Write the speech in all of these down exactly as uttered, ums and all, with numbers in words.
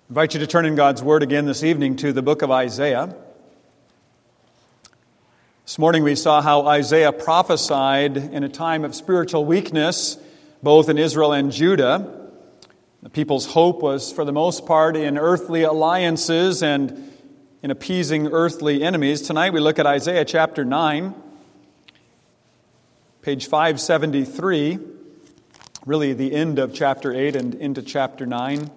I invite you to turn in God's Word again this evening to the book of Isaiah. This morning we saw how Isaiah prophesied in a time of spiritual weakness, both in Israel and Judah. The people's hope was, for the most part, in earthly alliances and in appeasing earthly enemies. Tonight we look at Isaiah chapter nine, page five seventy-three, really the end of chapter eight and into chapter nine.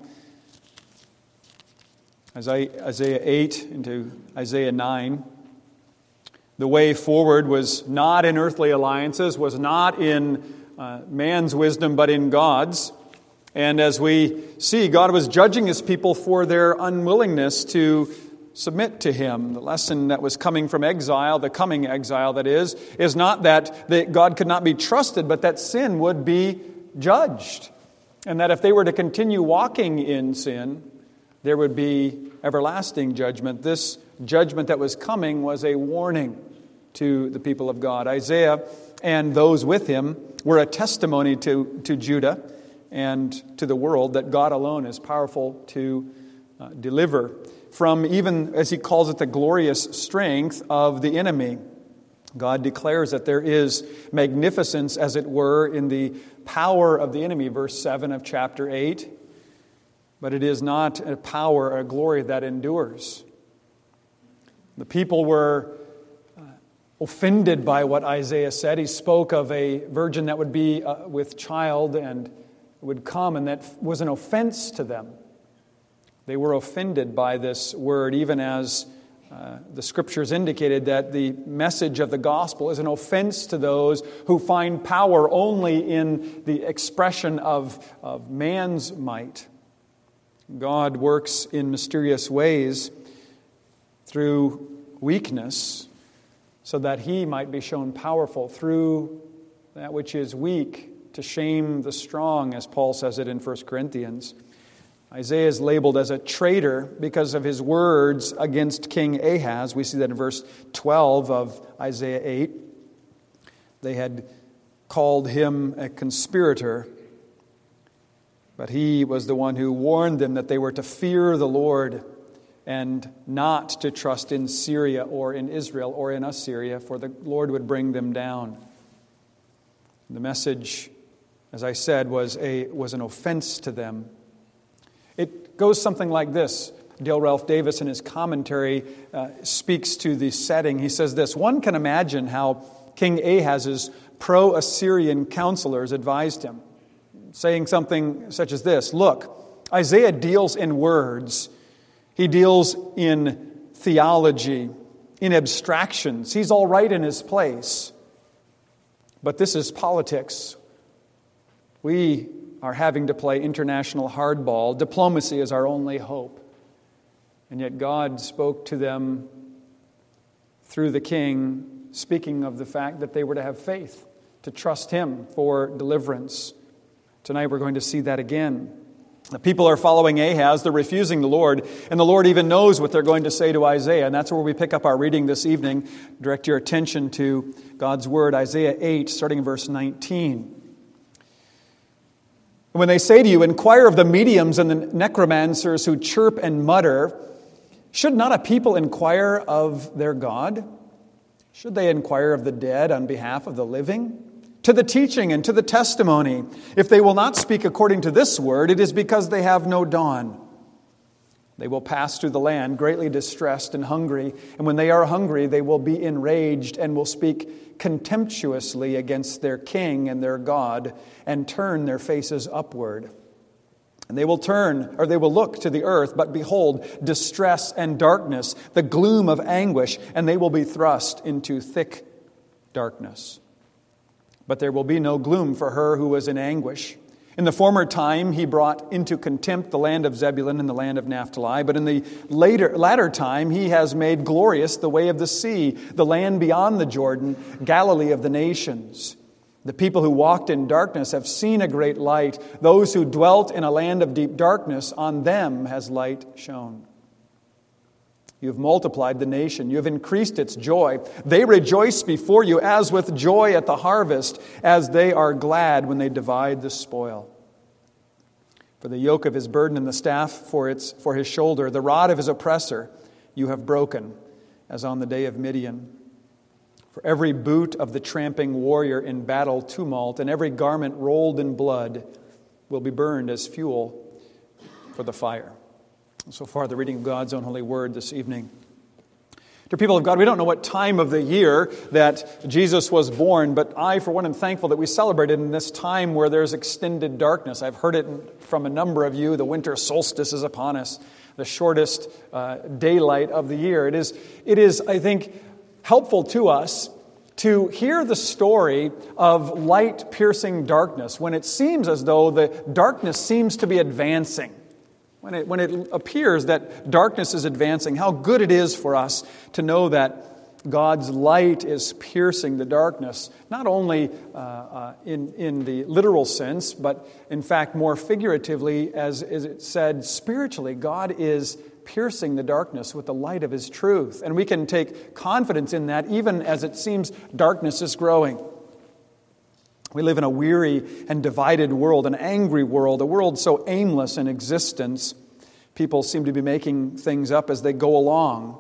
Isaiah eight into Isaiah nine. The way forward was not in earthly alliances, was not in uh, man's wisdom, but in God's. And as we see, God was judging His people for their unwillingness to submit to Him. The lesson that was coming from exile, the coming exile that is, is not that, that God could not be trusted, but that sin would be judged. And that if they were to continue walking in sin, there would be everlasting judgment. This judgment that was coming was a warning to the people of God. Isaiah and those with him were a testimony to, to Judah and to the world that God alone is powerful to uh, deliver from even, as he calls it, the glorious strength of the enemy. God declares that there is magnificence, as it were, in the power of the enemy, verse seven of chapter eight. But it is not a power, a glory that endures. The people were uh, offended by what Isaiah said. He spoke of a virgin that would be uh, with child and would come, and that was an offense to them. They were offended by this word, even as uh, the Scriptures indicated that the message of the gospel is an offense to those who find power only in the expression of, of man's might. God works in mysterious ways through weakness so that He might be shown powerful through that which is weak to shame the strong, as Paul says it in First Corinthians. Isaiah is labeled as a traitor because of his words against King Ahaz. We see that in verse twelve of Isaiah eight. They had called him a conspirator, but he was the one who warned them that they were to fear the Lord and not to trust in Syria or in Israel or in Assyria, for the Lord would bring them down. The message, as I said, was a was an offense to them. It goes something like this. Dale Ralph Davis, in his commentary, uh, speaks to the setting. He says this: one can imagine how King Ahaz's pro-Assyrian counselors advised him, saying something such as this: look, Isaiah deals in words. He deals in theology, in abstractions. He's all right in his place. But this is politics. We are having to play international hardball. Diplomacy is our only hope. And yet God spoke to them through the king, speaking of the fact that they were to have faith, to trust Him for deliverance. Tonight we're going to see that again. The people are following Ahaz, they're refusing the Lord, and the Lord even knows what they're going to say to Isaiah. And that's where we pick up our reading this evening. Direct your attention to God's Word, Isaiah eight, starting in verse nineteen. When they say to you, inquire of the mediums and the necromancers who chirp and mutter, should not a people inquire of their God? Should they inquire of the dead on behalf of the living? To the teaching and to the testimony. If they will not speak according to this word, it is because they have no dawn. They will pass through the land greatly distressed and hungry, and when they are hungry, they will be enraged and will speak contemptuously against their king and their God and turn their faces upward. And they will turn, or they will look to the earth, but behold, distress and darkness, the gloom of anguish, and they will be thrust into thick darkness. But there will be no gloom for her who was in anguish. In the former time, He brought into contempt the land of Zebulun and the land of Naphtali. But in the later, latter time, He has made glorious the way of the sea, the land beyond the Jordan, Galilee of the nations. The people who walked in darkness have seen a great light. Those who dwelt in a land of deep darkness, on them has light shone. You have multiplied the nation. You have increased its joy. They rejoice before you as with joy at the harvest, as they are glad when they divide the spoil. For the yoke of his burden and the staff for its for his shoulder, the rod of his oppressor you have broken, as on the day of Midian. For every boot of the tramping warrior in battle tumult, and every garment rolled in blood will be burned as fuel for the fire. So far, the reading of God's own holy word this evening. Dear people of God, we don't know what time of the year that Jesus was born, but I, for one, am thankful that we celebrate it in this time where there's extended darkness. I've heard it from a number of you. The winter solstice is upon us, the shortest uh, daylight of the year. It is, it is, I think, helpful to us to hear the story of light piercing darkness when it seems as though the darkness seems to be advancing. When it, when it appears that darkness is advancing, how good it is for us to know that God's light is piercing the darkness, not only uh, uh, in, in the literal sense, but in fact more figuratively, as, as it said, spiritually. God is piercing the darkness with the light of His truth. And we can take confidence in that even as it seems darkness is growing. We live in a weary and divided world, an angry world, a world so aimless in existence. People seem to be making things up as they go along.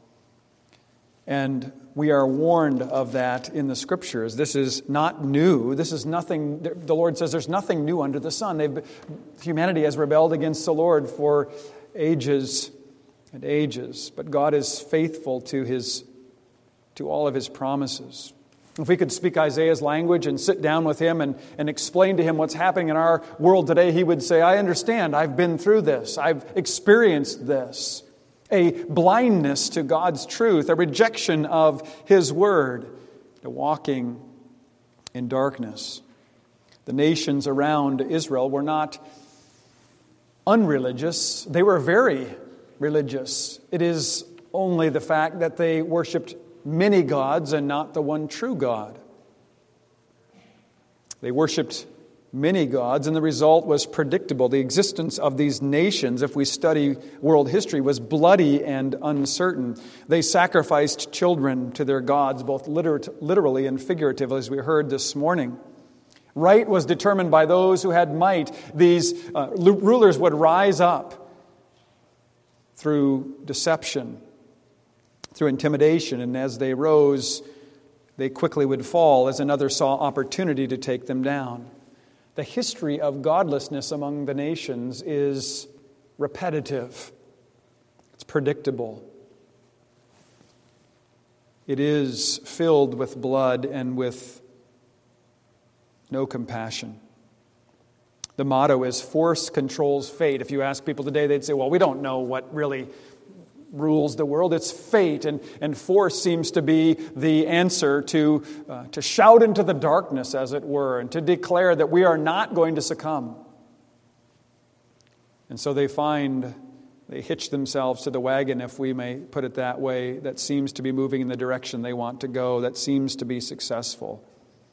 And we are warned of that in the Scriptures. This is not new. This is nothing. The Lord says there's nothing new under the sun. They've, humanity has rebelled against the Lord for ages and ages. But God is faithful to His, to all of His promises. If we could speak Isaiah's language and sit down with him and, and explain to him what's happening in our world today, he would say, I understand. I've been through this. I've experienced this. A blindness to God's truth, a rejection of His word, a walking in darkness. The nations around Israel were not unreligious. They were very religious. It is only the fact that they worshipped many gods and not the one true God. They worshipped many gods, and the result was predictable. The existence of these nations, if we study world history, was bloody and uncertain. They sacrificed children to their gods, both liter- literally and figuratively, as we heard this morning. Right was determined by those who had might. These uh, rulers would rise up through deception, through intimidation, and as they rose, they quickly would fall as another saw opportunity to take them down. The history of godlessness among the nations is repetitive. It's predictable. It is filled with blood and with no compassion. The motto is force controls fate. If you ask people today, they'd say, well, we don't know what really rules the world. It's fate, and, and force seems to be the answer to, uh, to shout into the darkness, as it were, and to declare that we are not going to succumb. And so they find, they hitch themselves to the wagon, if we may put it that way, that seems to be moving in the direction they want to go, that seems to be successful.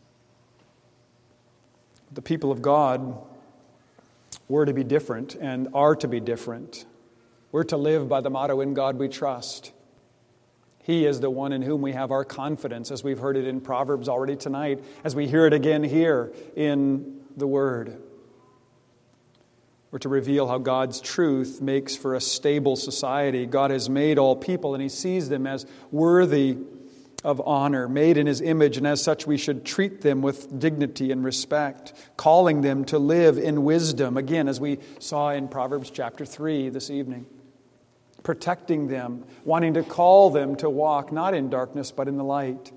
The people of God were to be different and are to be different. We're to live by the motto, in God we trust. He is the one in whom we have our confidence, as we've heard it in Proverbs already tonight, as we hear it again here in the Word. We're to reveal how God's truth makes for a stable society. God has made all people, and He sees them as worthy of honor, made in His image, and as such we should treat them with dignity and respect, calling them to live in wisdom, again, as we saw in Proverbs chapter three this evening. Protecting them, wanting to call them to walk not in darkness but in the light.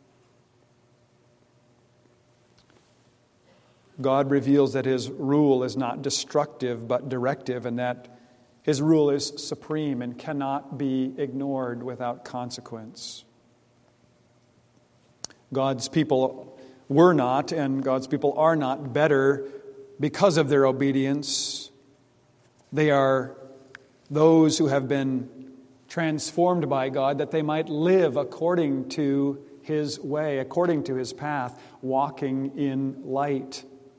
God reveals that His rule is not destructive but directive, and that His rule is supreme and cannot be ignored without consequence. God's people were not, and God's people are not better because of their obedience. They are those who have been transformed by God, that they might live according to His way, according to His path, walking in light.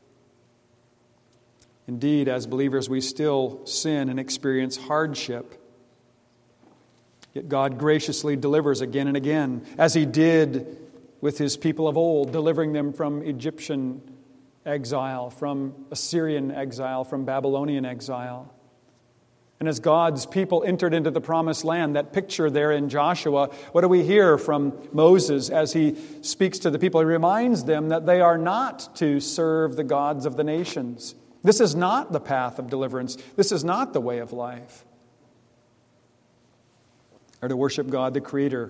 Indeed, as believers, we still sin and experience hardship. Yet God graciously delivers again and again, as He did with His people of old, delivering them from Egyptian exile, from Assyrian exile, from Babylonian exile. And as God's people entered into the promised land, that picture there in Joshua, what do we hear from Moses as he speaks to the people? He reminds them that they are not to serve the gods of the nations. This is not the path of deliverance. This is not the way of life. Or to worship God, the Creator.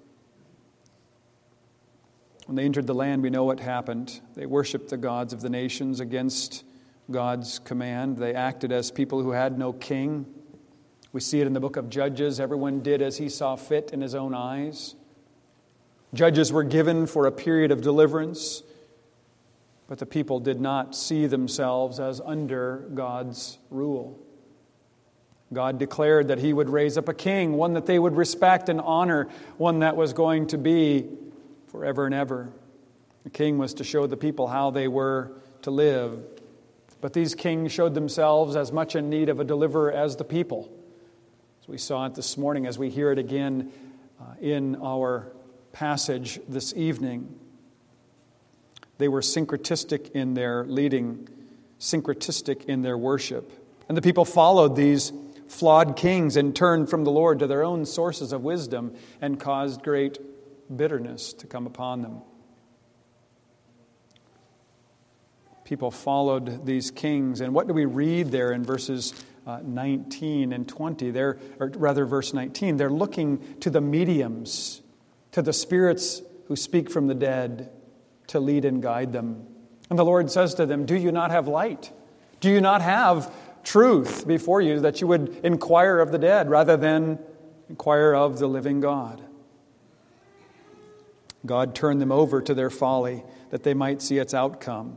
When they entered the land, we know what happened. They worshiped the gods of the nations against God's command. They acted as people who had no king. We see it in the book of Judges. Everyone did as he saw fit in his own eyes. Judges were given for a period of deliverance, but the people did not see themselves as under God's rule. God declared that he would raise up a king, one that they would respect and honor, one that was going to be forever and ever. The king was to show the people how they were to live. But these kings showed themselves as much in need of a deliverer as the people. As we saw it this morning, as we hear it again uh, in our passage this evening. They were syncretistic in their leading, syncretistic in their worship. And the people followed these flawed kings and turned from the Lord to their own sources of wisdom and caused great bitterness to come upon them. People followed these kings. And what do we read there in verses uh, nineteen and twenty? They're, or rather, verse nineteen, they're looking to the mediums, to the spirits who speak from the dead to lead and guide them. And the Lord says to them, do you not have light? Do you not have truth before you that you would inquire of the dead rather than inquire of the living God? God turned them over to their folly that they might see its outcome.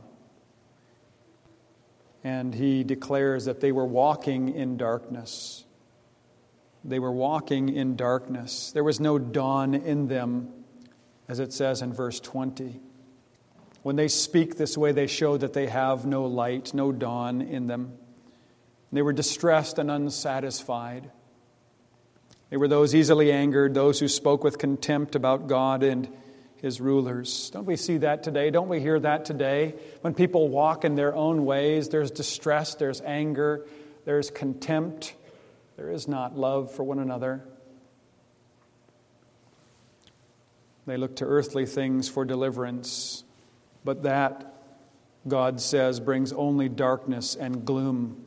And he declares that they were walking in darkness. They were walking in darkness. There was no dawn in them, as it says in verse twenty. When they speak this way, they show that they have no light, no dawn in them. They were distressed and unsatisfied. They were those easily angered, those who spoke with contempt about God and his rulers. Don't we see that today? Don't we hear that today? When people walk in their own ways, there's distress, there's anger, there's contempt. There is not love for one another. They look to earthly things for deliverance, but that, God says, brings only darkness and gloom.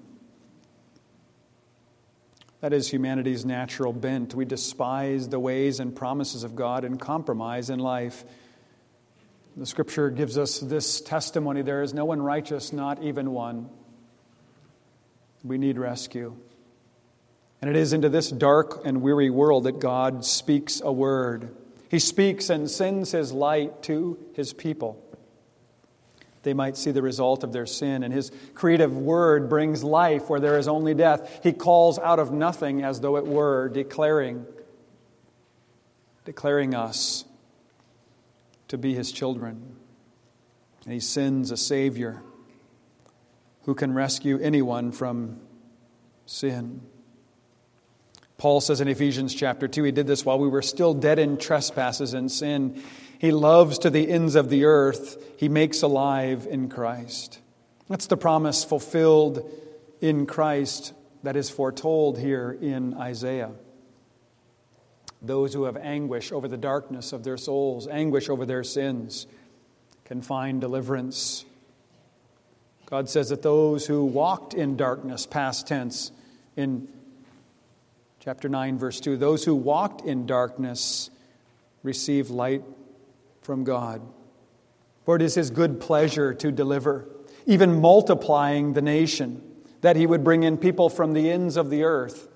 That is humanity's natural bent. We despise the ways and promises of God and compromise in life. The Scripture gives us this testimony. There is no one righteous, not even one. We need rescue. And it is into this dark and weary world that God speaks a word. He speaks and sends His light to His people. They might see the result of their sin, and His creative word brings life where there is only death. He calls out of nothing as though it were, declaring, declaring us to be His children. And He sends a Savior who can rescue anyone from sin. Paul says in Ephesians chapter two, he did this while we were still dead in trespasses and sin. He loves to the ends of the earth. He makes alive in Christ. That's the promise fulfilled in Christ that is foretold here in Isaiah. Those who have anguish over the darkness of their souls, anguish over their sins, can find deliverance. God says that those who walked in darkness, past tense, in chapter nine, verse two, those who walked in darkness receive light from God. For it is His good pleasure to deliver, even multiplying the nation, that He would bring in people from the ends of the earth.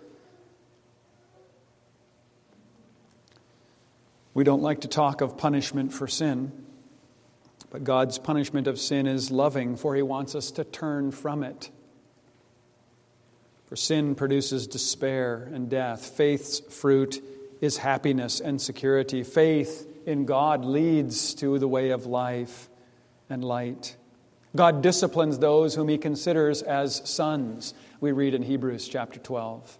We don't like to talk of punishment for sin, but God's punishment of sin is loving, for He wants us to turn from it. For sin produces despair and death. Faith's fruit is happiness and security. Faith in God leads to the way of life and light. God disciplines those whom He considers as sons, we read in Hebrews chapter twelve.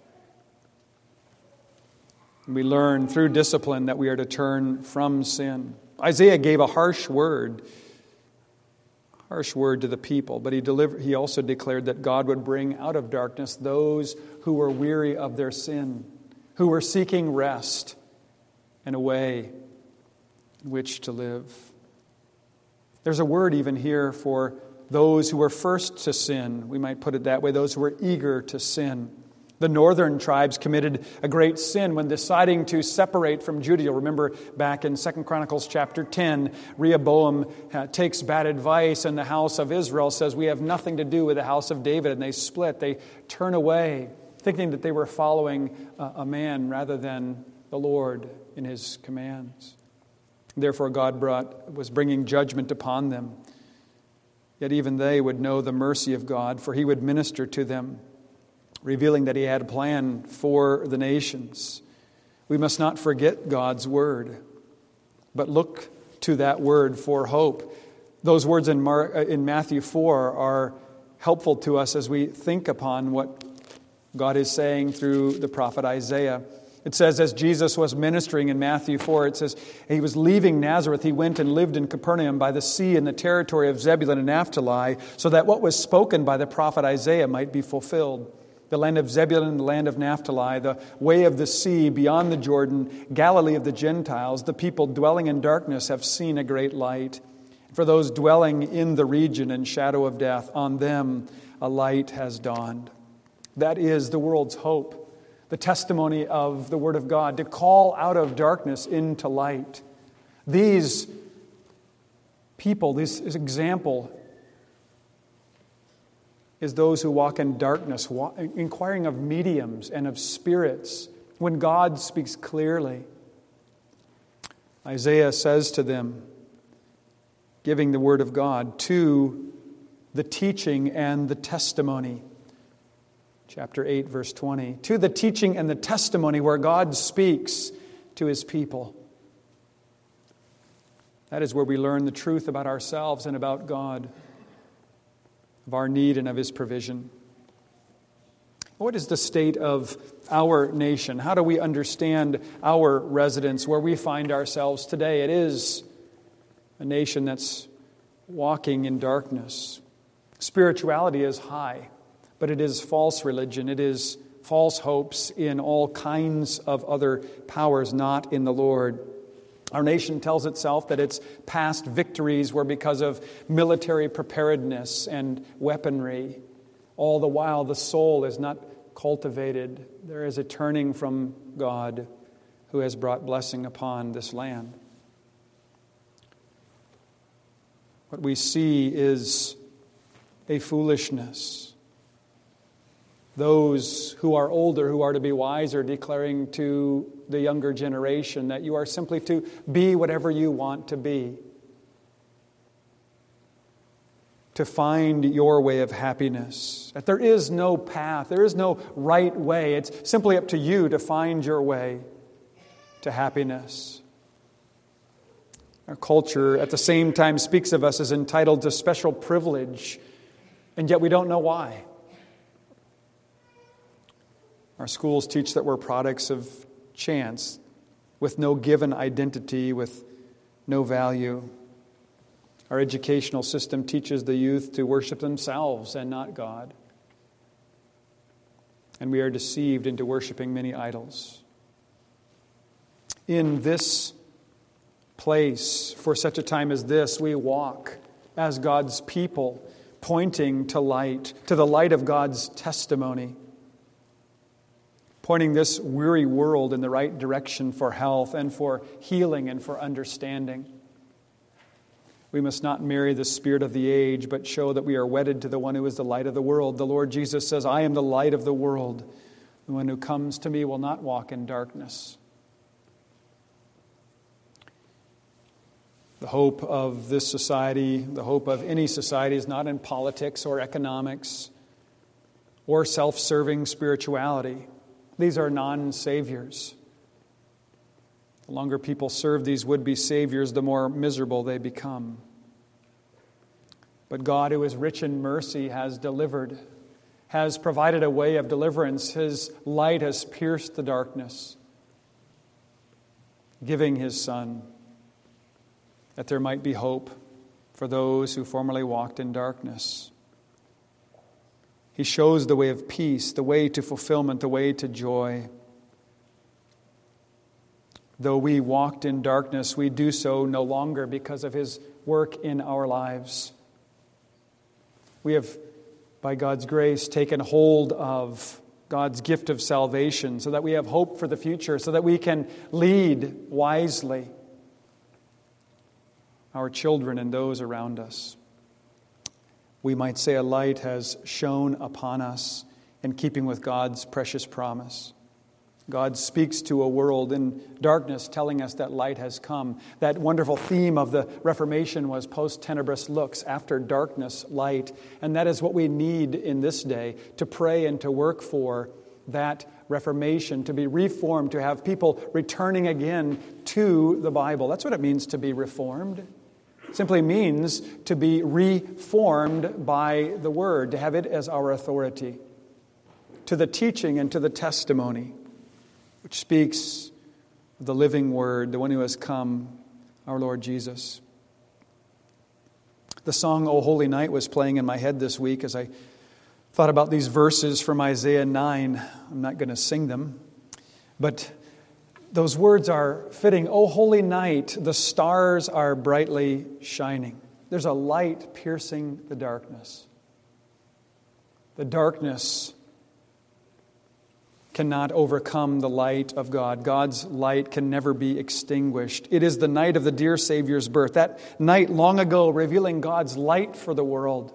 And we learn through discipline that we are to turn from sin. Isaiah gave a harsh word, harsh word to the people, but he delivered, he also declared that God would bring out of darkness those who were weary of their sin, who were seeking rest and a way in which to live. There's a word even here for those who were first to sin. We might put it that way, those who were eager to sin. The northern tribes committed a great sin when deciding to separate from Judah. You'll remember back in Second Chronicles chapter ten, Rehoboam uh, takes bad advice, and the house of Israel says, we have nothing to do with the house of David, and they split. They turn away, thinking that they were following uh, a man rather than the Lord in his commands. Therefore, God brought was bringing judgment upon them. Yet even they would know the mercy of God, for he would minister to them, revealing that he had a plan for the nations. We must not forget God's word, but look to that word for hope. Those words in, Mark, in Matthew four are helpful to us as we think upon what God is saying through the prophet Isaiah. It says, as Jesus was ministering in Matthew four, it says, he was leaving Nazareth. He went and lived in Capernaum by the sea in the territory of Zebulun and Naphtali, so that what was spoken by the prophet Isaiah might be fulfilled. The land of Zebulun, the land of Naphtali, the way of the sea beyond the Jordan, Galilee of the Gentiles, the people dwelling in darkness have seen a great light. For those dwelling in the region and shadow of death, on them a light has dawned. That is the world's hope. The testimony of the Word of God, to call out of darkness into light. These people, this example, is those who walk in darkness, inquiring of mediums and of spirits, when God speaks clearly. Isaiah says to them, giving the Word of God, to the teaching and the testimony. Chapter eight, verse twenty. To the teaching and the testimony where God speaks to His people. That is where we learn the truth about ourselves and about God, of our need and of His provision. What is the state of our nation? How do we understand our residence, where we find ourselves today? It is a nation that's walking in darkness. Spirituality is high, but it is false religion. It is false hopes in all kinds of other powers, not in the Lord. Our nation tells itself that its past victories were because of military preparedness and weaponry. All the while, the soul is not cultivated. There is a turning from God who has brought blessing upon this land. What we see is a foolishness. Those who are older, who are to be wiser, declaring to the younger generation that you are simply to be whatever you want to be. To find your way of happiness. That there is no path, there is no right way. It's simply up to you to find your way to happiness. Our culture at the same time speaks of us as entitled to special privilege, and yet we don't know why. Our schools teach that we're products of chance, with no given identity, with no value. Our educational system teaches the youth to worship themselves and not God. And we are deceived into worshiping many idols. In this place, for such a time as this, we walk as God's people, pointing to light, to the light of God's testimony. Pointing this weary world in the right direction for health and for healing and for understanding. We must not marry the spirit of the age, but show that we are wedded to the one who is the light of the world. The Lord Jesus says, I am the light of the world. The one who comes to me will not walk in darkness. The hope of this society, the hope of any society, is not in politics or economics or self-serving spirituality. These are non-saviors. The longer people serve these would-be saviors, the more miserable they become. But God, who is rich in mercy, has delivered, has provided a way of deliverance. His light has pierced the darkness, giving His Son, that there might be hope for those who formerly walked in darkness. He shows the way of peace, the way to fulfillment, the way to joy. Though we walked in darkness, we do so no longer because of His work in our lives. We have, by God's grace, taken hold of God's gift of salvation so that we have hope for the future, so that we can lead wisely our children and those around us. We might say a light has shone upon us in keeping with God's precious promise. God speaks to a world in darkness, telling us that light has come. That wonderful theme of the Reformation was post tenebris lux, after darkness, light. And that is what we need in this day, to pray and to work for that Reformation, to be reformed, to have people returning again to the Bible. That's what it means to be reformed. It simply means to be reformed by the Word, to have it as our authority, to the teaching and to the testimony, which speaks of the living Word, the one who has come, our Lord Jesus. The song, O Holy Night, was playing in my head this week as I thought about these verses from Isaiah nine. I'm not going to sing them, but those words are fitting. O holy night, the stars are brightly shining. There's a light piercing the darkness. The darkness cannot overcome the light of God. God's light can never be extinguished. It is the night of the dear Savior's birth. That night long ago revealing God's light for the world.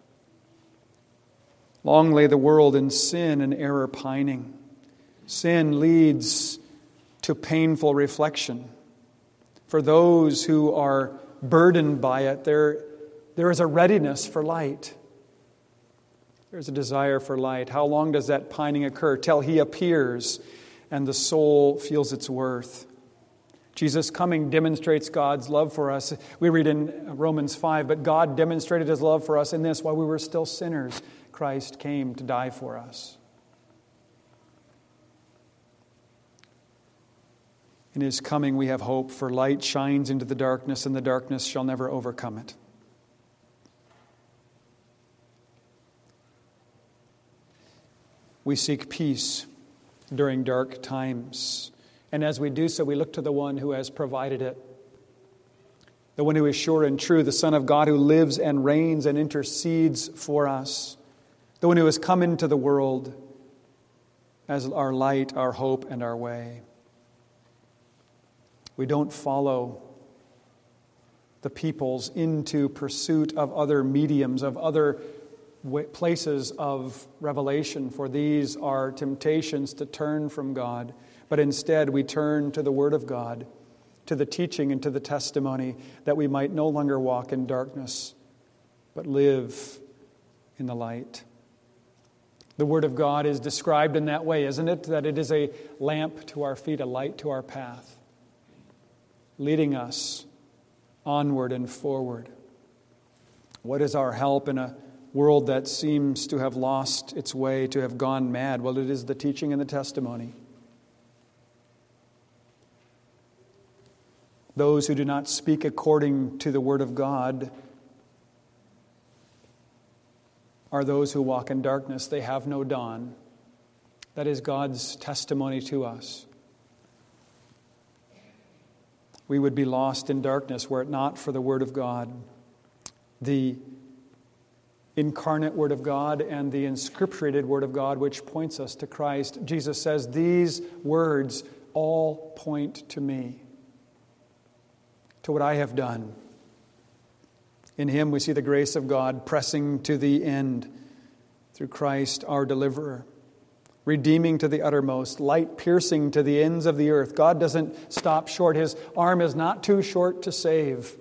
Long lay the world in sin and error pining. Sin leads to painful reflection. For those who are burdened by it, there, there is a readiness for light. There's a desire for light. How long does that pining occur? Till He appears and the soul feels its worth. Jesus' coming demonstrates God's love for us. We read in Romans five, but God demonstrated His love for us in this: while we were still sinners, Christ came to die for us. In His coming we have hope, for light shines into the darkness, and the darkness shall never overcome it. We seek peace during dark times, and as we do so, we look to the one who has provided it. The one who is sure and true, the Son of God who lives and reigns and intercedes for us. The one who has come into the world as our light, our hope, and our way. We don't follow the peoples into pursuit of other mediums, of other places of revelation, for these are temptations to turn from God. But instead we turn to the Word of God, to the teaching and to the testimony, that we might no longer walk in darkness, but live in the light. The Word of God is described in that way, isn't it? That it is a lamp to our feet, a light to our path, leading us onward and forward. What is our help in a world that seems to have lost its way, to have gone mad? Well, it is the teaching and the testimony. Those who do not speak according to the Word of God are those who walk in darkness. They have no dawn. That is God's testimony to us. We would be lost in darkness were it not for the Word of God, the incarnate Word of God and the inscripturated Word of God, which points us to Christ. Jesus says, these words all point to me, to what I have done. In Him we see the grace of God pressing to the end through Christ our deliverer, redeeming to the uttermost, light piercing to the ends of the earth. God doesn't stop short. His arm is not too short to save.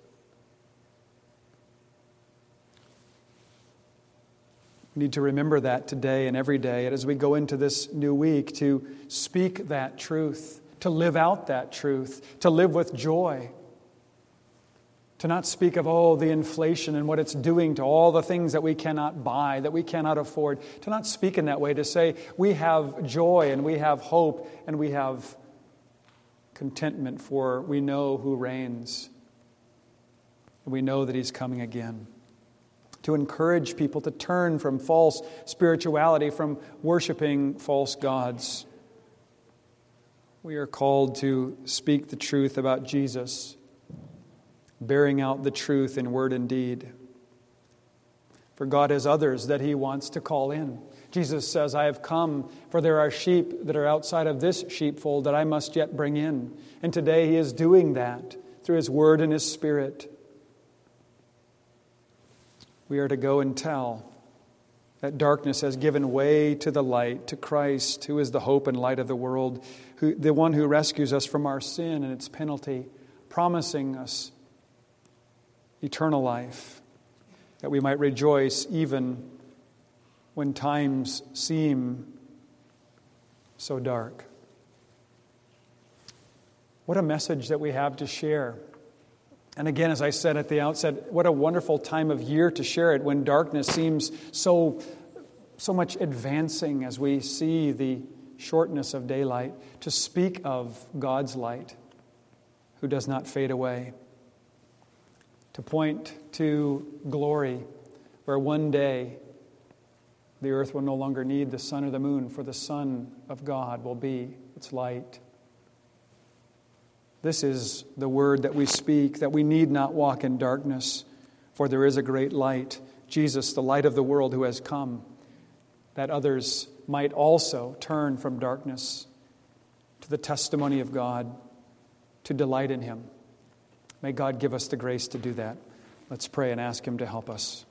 We need to remember that today and every day, and as we go into this new week, to speak that truth, to live out that truth, to live with joy. To not speak of, oh, the inflation and what it's doing to all the things that we cannot buy, that we cannot afford. To not speak in that way, to say we have joy and we have hope and we have contentment, for we know who reigns. We know that He's coming again to encourage people to turn from false spirituality, from worshiping false gods. We are called to speak the truth about Jesus, bearing out the truth in word and deed. For God has others that He wants to call in. Jesus says, I have come, for there are sheep that are outside of this sheepfold that I must yet bring in. And today He is doing that through His Word and His Spirit. We are to go and tell that darkness has given way to the light, to Christ, who is the hope and light of the world, who, the one who rescues us from our sin and its penalty, promising us eternal life, that we might rejoice even when times seem so dark. What a message that we have to share. And again, as I said at the outset, what a wonderful time of year to share it when darkness seems so, so much advancing as we see the shortness of daylight, to speak of God's light, who does not fade away, to point to glory, where one day the earth will no longer need the sun or the moon, for the Son of God will be its light. This is the word that we speak, that we need not walk in darkness, for there is a great light, Jesus, the light of the world, who has come, that others might also turn from darkness to the testimony of God, to delight in Him. May God give us the grace to do that. Let's pray and ask Him to help us.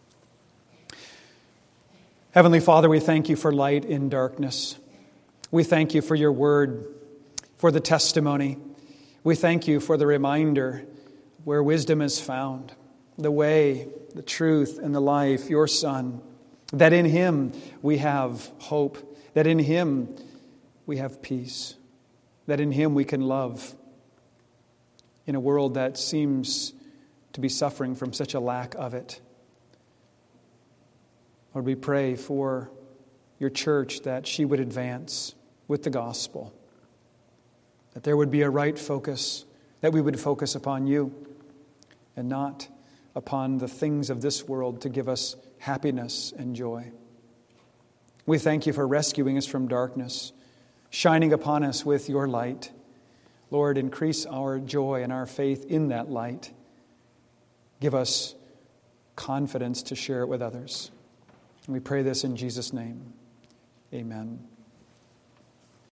Heavenly Father, we thank You for light in darkness. We thank You for Your word, for the testimony. We thank You for the reminder where wisdom is found, the way, the truth, and the life, Your Son, that in Him we have hope, that in Him we have peace, that in Him we can love in a world that seems to be suffering from such a lack of it. Lord, we pray for Your church that she would advance with the gospel, that there would be a right focus, that we would focus upon You and not upon the things of this world to give us happiness and joy. We thank You for rescuing us from darkness, shining upon us with Your light. Lord, increase our joy and our faith in that light. Give us confidence to share it with others. And we pray this in Jesus' name. Amen.